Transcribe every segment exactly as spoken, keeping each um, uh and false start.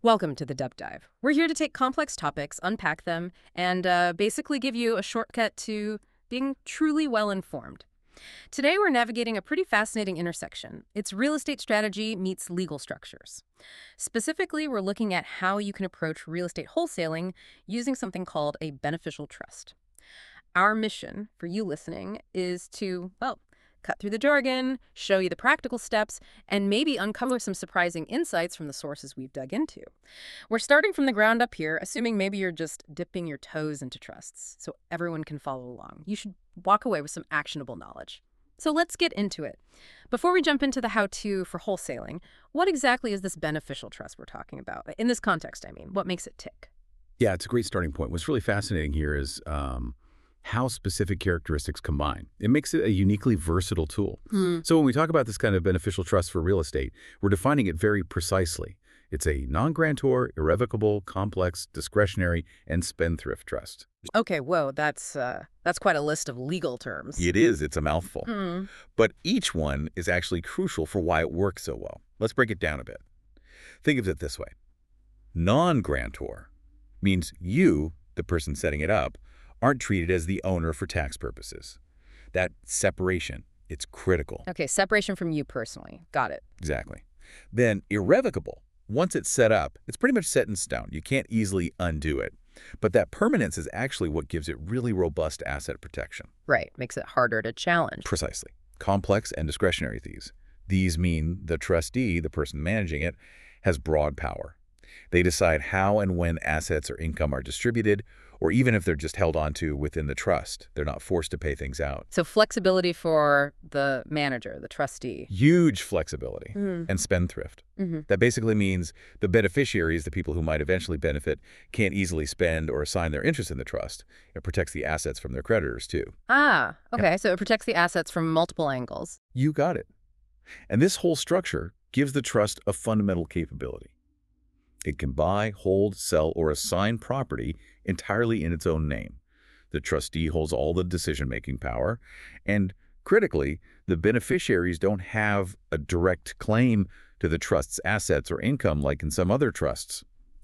Welcome to the Deep Dive. We're here to take complex topics, unpack them, and uh, basically give you a shortcut to being truly well-informed. Today, we're navigating a pretty fascinating intersection. It's real estate strategy meets legal structures. Specifically, we're looking at how you can approach real estate wholesaling using something called a beneficial trust. Our mission for you listening is to, well, cut through the jargon, show you the practical steps, and maybe uncover some surprising insights from the sources we've dug into. We're starting from the ground up here, assuming maybe you're just dipping your toes into trusts, so everyone can follow along. You should walk away with some actionable knowledge. So let's get into it. Before we jump into the how-to for wholesaling, what exactly is this beneficial trust we're talking about? In this context, I mean, what makes it tick? Yeah, it's a great starting point. What's really fascinating here is um, how specific characteristics combine. It makes it a uniquely versatile tool. Hmm. So when we talk about this kind of beneficial trust for real estate, we're defining it very precisely. It's a non-grantor, irrevocable, complex, discretionary, and spendthrift trust. Okay, whoa, that's uh, that's quite a list of legal terms. It is. It's a mouthful. Hmm. But each one is actually crucial for why it works so well. Let's break it down a bit. Think of it this way. Non-grantor means you, the person setting it up, aren't treated as the owner for tax purposes. That separation, it's critical. Okay, separation from you personally. Got it. Exactly. Then irrevocable. Once it's set up, it's pretty much set in stone. You can't easily undo it. But that permanence is actually what gives it really robust asset protection. Right, makes it harder to challenge. Precisely. Complex and discretionary these. These mean the trustee, the person managing it, has broad power. They decide how and when assets or income are distributed, or even if they're just held onto within the trust. They're not forced to pay things out. So flexibility for the manager, the trustee. Huge flexibility. Mm. And spendthrift. Mm-hmm. That basically means the beneficiaries, the people who might eventually benefit, can't easily spend or assign their interest in the trust. It protects the assets from their creditors, too. Ah, okay, so it protects the assets from multiple angles. You got it. And this whole structure gives the trust a fundamental capability. It can buy, hold, sell, or assign property entirely in its own name. The trustee holds all the decision-making power, and critically, the beneficiaries don't have a direct claim to the trust's assets or income like in some other trusts.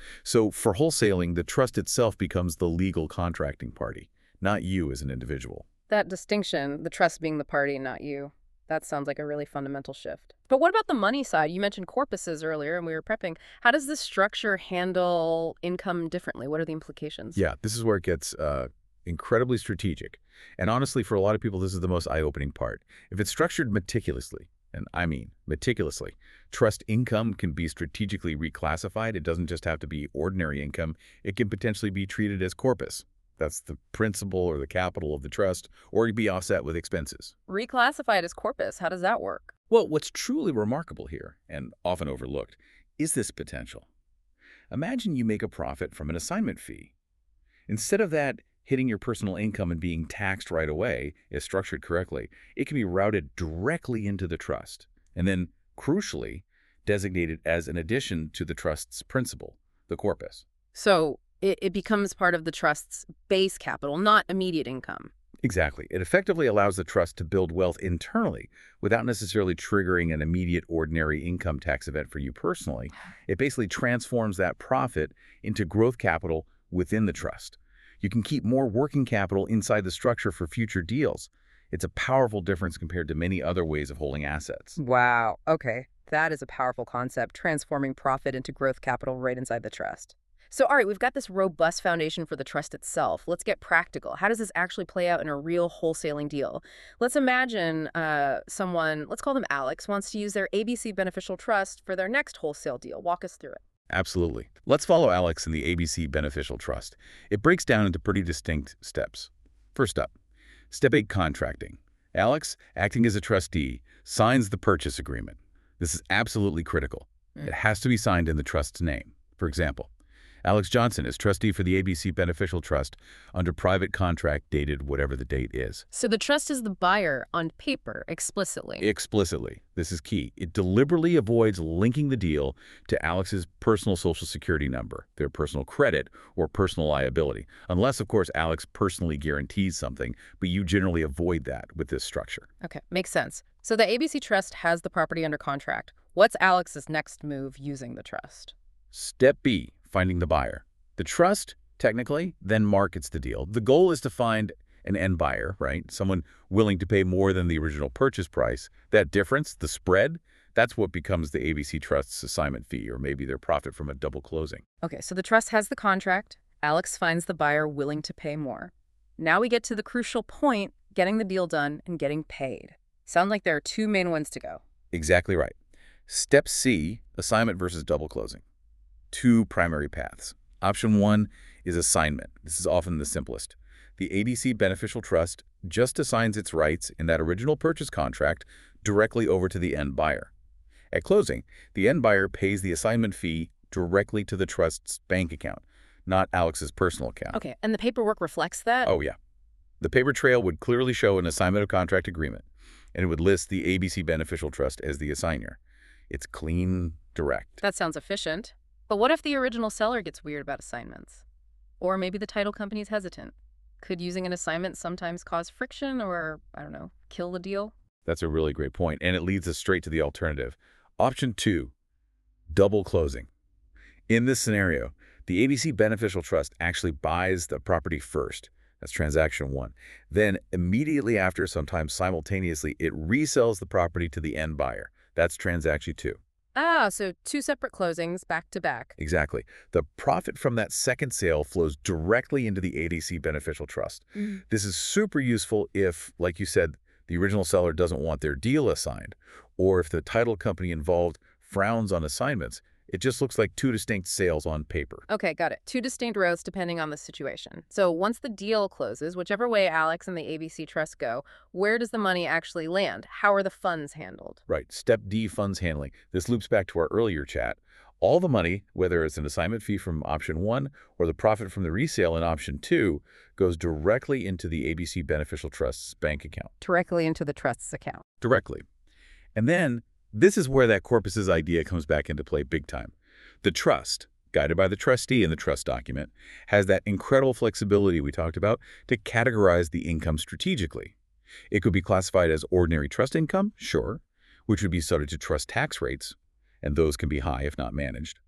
So for wholesaling, the trust itself becomes the legal contracting party, not you as an individual. That distinction, the trust being the party, not you, that sounds like a really fundamental shift. But what about the money side? You mentioned corpuses earlier, and we were prepping. How does this structure handle income differently? What are the implications? Yeah, this is where it gets uh, incredibly strategic. And honestly, for a lot of people, this is the most eye-opening part. If it's structured meticulously, and I mean meticulously, trust income can be strategically reclassified. It doesn't just have to be ordinary income. It can potentially be treated as corpus. That's the principal or the capital of the trust, or it can be offset with expenses. Reclassified as corpus, how does that work? Well, what's truly remarkable here, and often overlooked, is this potential. Imagine you make a profit from an assignment fee. Instead of that hitting your personal income and being taxed right away, if structured correctly, it can be routed directly into the trust, and then, crucially, designated as an addition to the trust's principal, the corpus. So it, it becomes part of the trust's base capital, not immediate income. Exactly. It effectively allows the trust to build wealth internally without necessarily triggering an immediate ordinary income tax event for you personally. It basically transforms that profit into growth capital within the trust. You can keep more working capital inside the structure for future deals. It's a powerful difference compared to many other ways of holding assets. Wow. Okay. That is a powerful concept, transforming profit into growth capital right inside the trust. So, all right, we've got this robust foundation for the trust itself. Let's get practical. How does this actually play out in a real wholesaling deal? Let's imagine uh, someone, let's call them Alex, wants to use their A B C Beneficial Trust for their next wholesale deal. Walk us through it. Absolutely. Let's follow Alex in the A B C Beneficial Trust. It breaks down into pretty distinct steps. First up, step eight, contracting. Alex, acting as a trustee, signs the purchase agreement. This is absolutely critical. Mm. It has to be signed in the trust's name. For example, Alex Johnson is trustee for the A B C Beneficial Trust under private contract dated whatever the date is. So the trust is the buyer on paper, explicitly. Explicitly. This is key. It deliberately avoids linking the deal to Alex's personal social security number, their personal credit, or personal liability, unless, of course, Alex personally guarantees something, but you generally avoid that with this structure. Okay, makes sense. So the A B C Trust has the property under contract. What's Alex's next move using the trust? Step B, finding the buyer. The trust, technically, then markets the deal. The goal is to find an end buyer, right? Someone willing to pay more than the original purchase price. That difference, the spread, that's what becomes the A B C Trust's assignment fee, or maybe their profit from a double closing. Okay, so the trust has the contract. Alex finds the buyer willing to pay more. Now we get to the crucial point, getting the deal done and getting paid. Sound like there are two main ones to go. Exactly right. Step C, assignment versus double closing. Two primary paths. Option one is assignment. This is often the simplest. The A B C Beneficial Trust just assigns its rights in that original purchase contract directly over to the end buyer. At closing, the end buyer pays the assignment fee directly to the trust's bank account, not Alex's personal account. Okay, and the paperwork reflects that? Oh, yeah. The paper trail would clearly show an assignment of contract agreement, and it would list the A B C Beneficial Trust as the assigner. It's clean, direct. That sounds efficient. But what if the original seller gets weird about assignments? Or maybe the title company's hesitant. Could using an assignment sometimes cause friction or, I don't know, kill the deal? That's a really great point, and it leads us straight to the alternative. Option two, double closing. In this scenario, the A B C Beneficial Trust actually buys the property first. That's transaction one. Then, immediately after, sometimes simultaneously, it resells the property to the end buyer. That's transaction two. Ah, so two separate closings back to back. Exactly. The profit from that second sale flows directly into the A B C Beneficial Trust. Mm. This is super useful if, like you said, the original seller doesn't want their deal assigned, or if the title company involved frowns on assignments. It just looks like two distinct sales on paper. Okay, got it. Two distinct roads depending on the situation. So once the deal closes, whichever way Alex and the A B C Trust go, where does the money actually land? How are the funds handled? Right. Step D, funds handling. This loops back to our earlier chat. All the money, whether it's an assignment fee from option one or the profit from the resale in option two, goes directly into the A B C Beneficial Trust's bank account. Directly into the trust's account. Directly. And then this is where that corpus's idea comes back into play big time. The trust, guided by the trustee in the trust document, has that incredible flexibility we talked about to categorize the income strategically. It could be classified as ordinary trust income, sure, which would be subject to trust tax rates, and those can be high if not managed.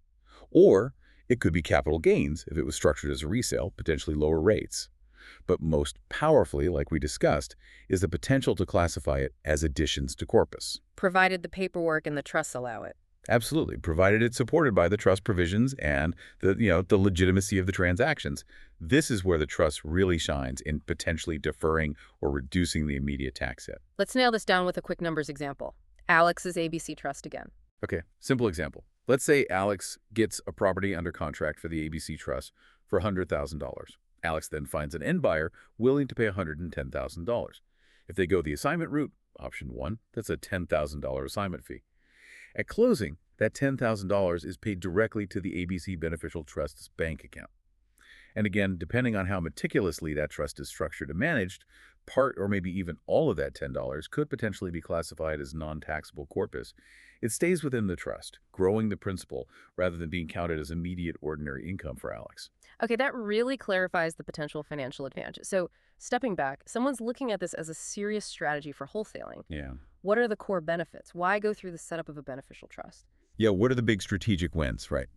Or it could be capital gains if it was structured as a resale, potentially lower rates. But most powerfully, like we discussed, is the potential to classify it as additions to corpus. Provided the paperwork and the trusts allow it. Absolutely, provided it's supported by the trust provisions and the, you know, the legitimacy of the transactions. This is where the trust really shines in potentially deferring or reducing the immediate tax hit. Let's nail this down with a quick numbers example. Alex's A B C Trust again. Okay, simple example. Let's say Alex gets a property under contract for the A B C Trust for one hundred thousand dollars. Alex then finds an end buyer willing to pay one hundred ten thousand dollars. If they go the assignment route, option one, that's a ten thousand dollar assignment fee. At closing, that ten thousand dollars is paid directly to the A B C Beneficial Trust's bank account. And again, depending on how meticulously that trust is structured and managed, part or maybe even all of that ten dollars could potentially be classified as non-taxable corpus. It stays within the trust, growing the principal rather than being counted as immediate ordinary income for Alex. Okay, that really clarifies the potential financial advantages. So stepping back, someone's looking at this as a serious strategy for wholesaling. Yeah. What are the core benefits? Why go through the setup of a beneficial trust? Yeah, what are the big strategic wins, right?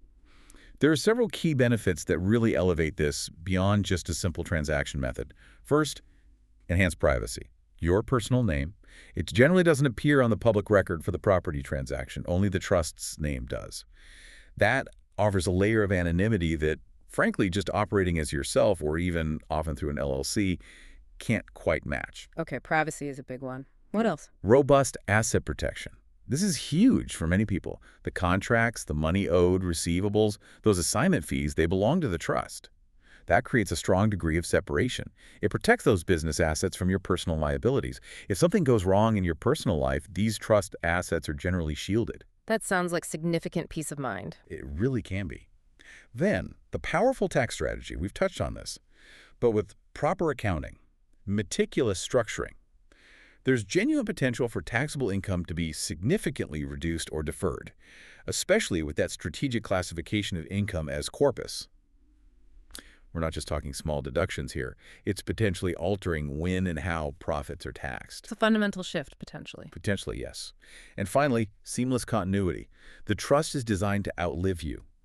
There are several key benefits that really elevate this beyond just a simple transaction method. First, enhanced privacy. Your personal name. It generally doesn't appear on the public record for the property transaction. Only the trust's name does. That offers a layer of anonymity that, frankly, just operating as yourself or even often through an L L C can't quite match. Okay, privacy is a big one. What else? Robust asset protection. This is huge for many people. The contracts, the money owed, receivables, those assignment fees, they belong to the trust. That creates a strong degree of separation. It protects those business assets from your personal liabilities. If something goes wrong in your personal life, these trust assets are generally shielded. That sounds like significant peace of mind. It really can be. Then, the powerful tax strategy. We've touched on this. But with proper accounting, meticulous structuring, there's genuine potential for taxable income to be significantly reduced or deferred, especially with that strategic classification of income as corpus. We're not just talking small deductions here. It's potentially altering when and how profits are taxed. It's a fundamental shift, potentially. Potentially, yes. And finally, seamless continuity. The trust is designed to outlive you,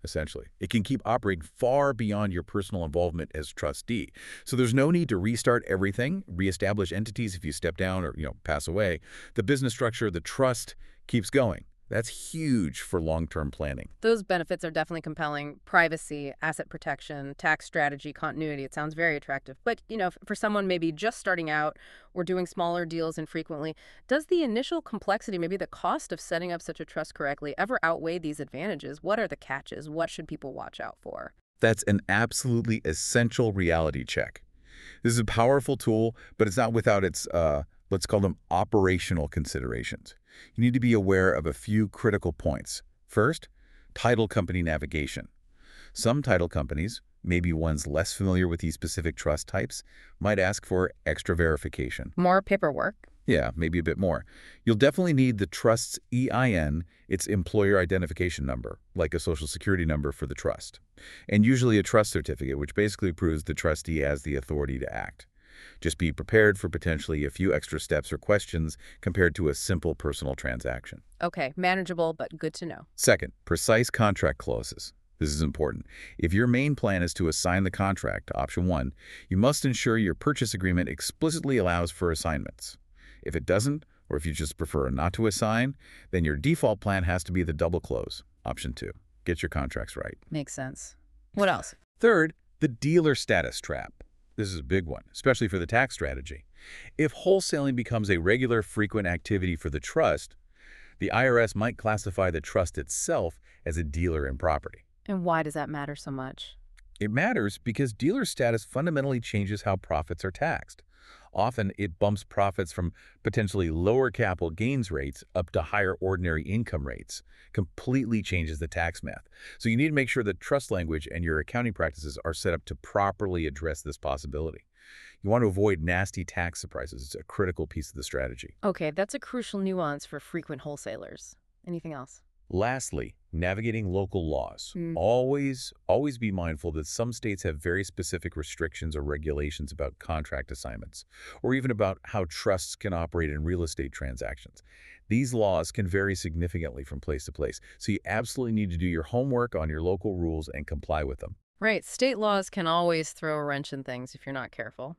essentially. It can keep operating far beyond your personal involvement as trustee. So there's no need to restart everything, reestablish entities if you step down or, you know, pass away. The business structure, the trust keeps going. That's huge for long-term planning. Those benefits are definitely compelling. Privacy, asset protection, tax strategy, continuity. It sounds very attractive. But, you know, for someone maybe just starting out or doing smaller deals infrequently, does the initial complexity, maybe the cost of setting up such a trust correctly, ever outweigh these advantages? What are the catches? What should people watch out for? That's an absolutely essential reality check. This is a powerful tool, but it's not without its, uh, let's call them operational considerations. You need to be aware of a few critical points. First, title company navigation. Some title companies, maybe ones less familiar with these specific trust types, might ask for extra verification. More paperwork. Yeah, maybe a bit more. You'll definitely need the trust's E I N, its employer identification number, like a social security number for the trust, and usually a trust certificate, which basically proves the trustee has the authority to act. Just be prepared for potentially a few extra steps or questions compared to a simple personal transaction. Okay, manageable, but good to know. Second, precise contract clauses. This is important. If your main plan is to assign the contract, option one, you must ensure your purchase agreement explicitly allows for assignments. If it doesn't, or if you just prefer not to assign, then your default plan has to be the double close, option two. Get your contracts right. Makes sense. What else? Third, the dealer status trap. This is a big one, especially for the tax strategy. If wholesaling becomes a regular, frequent activity for the trust, the I R S might classify the trust itself as a dealer in property. And why does that matter so much? It matters because dealer status fundamentally changes how profits are taxed. Often, it bumps profits from potentially lower capital gains rates up to higher ordinary income rates, completely changes the tax math. So you need to make sure that trust language and your accounting practices are set up to properly address this possibility. You want to avoid nasty tax surprises. It's a critical piece of the strategy. Okay, that's a crucial nuance for frequent wholesalers. Anything else? Lastly, navigating local laws. Mm. Always, always be mindful that some states have very specific restrictions or regulations about contract assignments, or even about how trusts can operate in real estate transactions. These laws can vary significantly from place to place, so you absolutely need to do your homework on your local rules and comply with them. Right, state laws can always throw a wrench in things if you're not careful.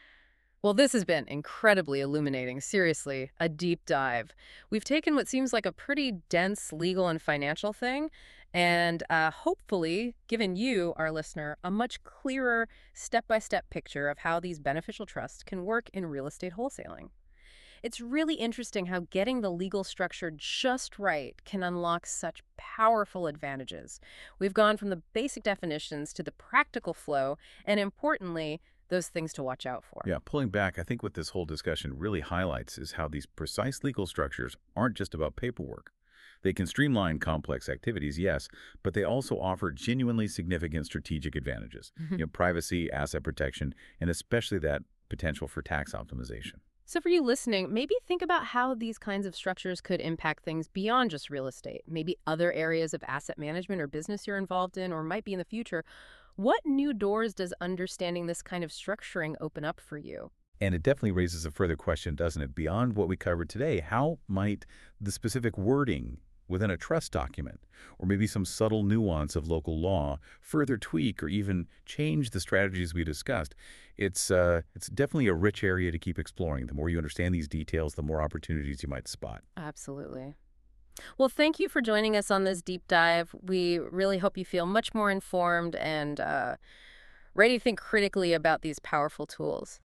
Well, this has been incredibly illuminating. Seriously, a deep dive. We've taken what seems like a pretty dense legal and financial thing and uh, hopefully given you, our listener, a much clearer step-by-step picture of how these beneficial trusts can work in real estate wholesaling. It's really interesting how getting the legal structure just right can unlock such powerful advantages. We've gone from the basic definitions to the practical flow, and importantly, those things to watch out for. Yeah, pulling back, I think what this whole discussion really highlights is how these precise legal structures aren't just about paperwork. They can streamline complex activities, yes, but they also offer genuinely significant strategic advantages. You know, privacy, asset protection, and especially that potential for tax optimization. So for you listening, maybe think about how these kinds of structures could impact things beyond just real estate, maybe other areas of asset management or business you're involved in or might be in the future. What new doors does understanding this kind of structuring open up for you? And it definitely raises a further question, doesn't it? Beyond what we covered today, how might the specific wording within a trust document, or maybe some subtle nuance of local law, further tweak or even change the strategies we discussed? It's, uh, it's definitely a rich area to keep exploring. The more you understand these details, the more opportunities you might spot. Absolutely. Well, thank you for joining us on this deep dive. We really hope you feel much more informed and uh, ready to think critically about these powerful tools.